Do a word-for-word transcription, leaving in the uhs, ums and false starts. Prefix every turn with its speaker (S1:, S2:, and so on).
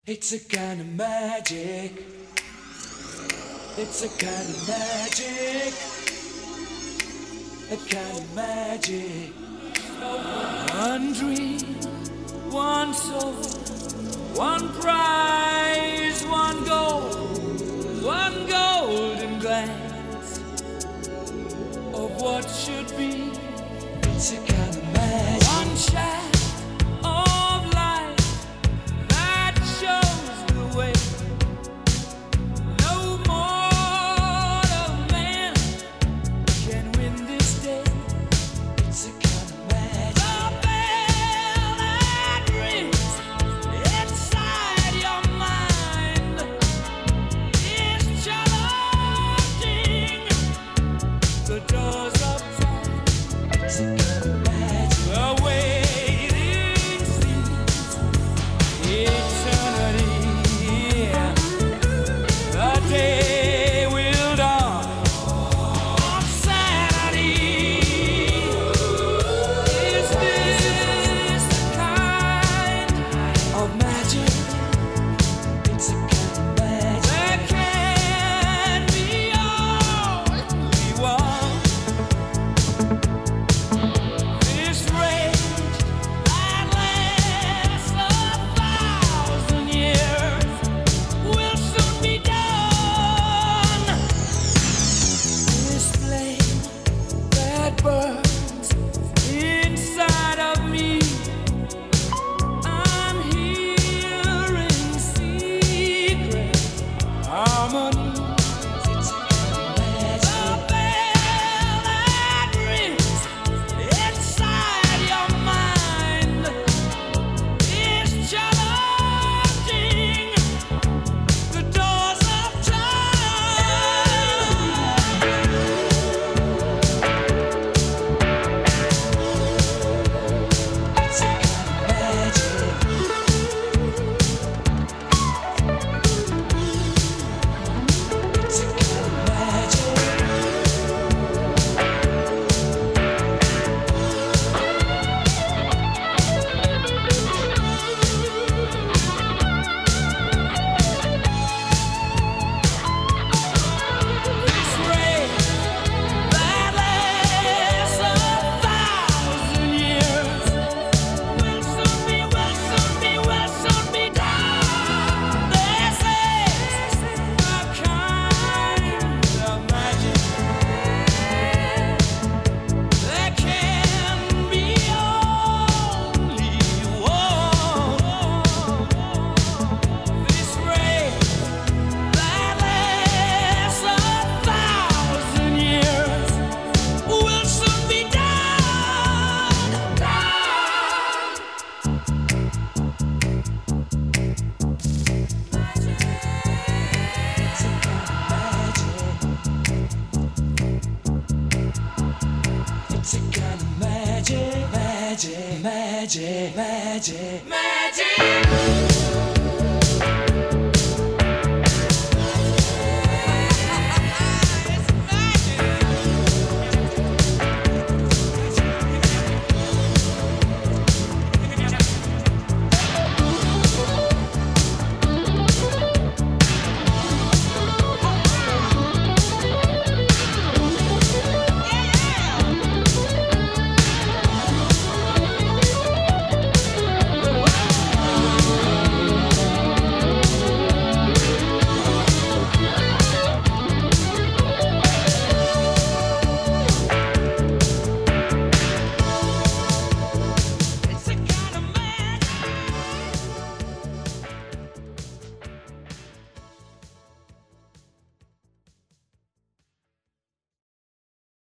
S1: It's a kind of magic. It's a kind of magic. A kind of magic. One dream, one soul, one prize, one goal, one golden glance of what should be. It's a kind of magic. One shaft of light that shows the way. No mortal man can win this day. It's a kind of magic. The bell that rings inside your mind is challenging the doors of time. It's a kind of magic. The waiting seems eternity. The day will dawn on Saturday. Is this the kind of magic? It's a kind of magic. There can be only one. This rage that lasts a thousand years will soon be done. This flame that burns inside of me, I'm hearing secret harmonies. It's a kind of magic. The bell that rings inside your mind is challenging the doors of time. It's a kind of magic. It's a kind of magic. This ray that lasts a thousand years will soon be, will soon be, will soon be done. This is a kind of magic. There can be only one. This ray that lasts a thousand years will soon be done. It's a kind of magic. It's a kind of magic, magic, magic, magic, magic.